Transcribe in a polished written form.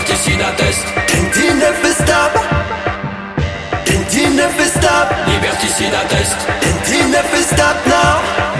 liberticide atteste. Can't never stop. Can't never stop. Liberticide atteste. Can't never stop now.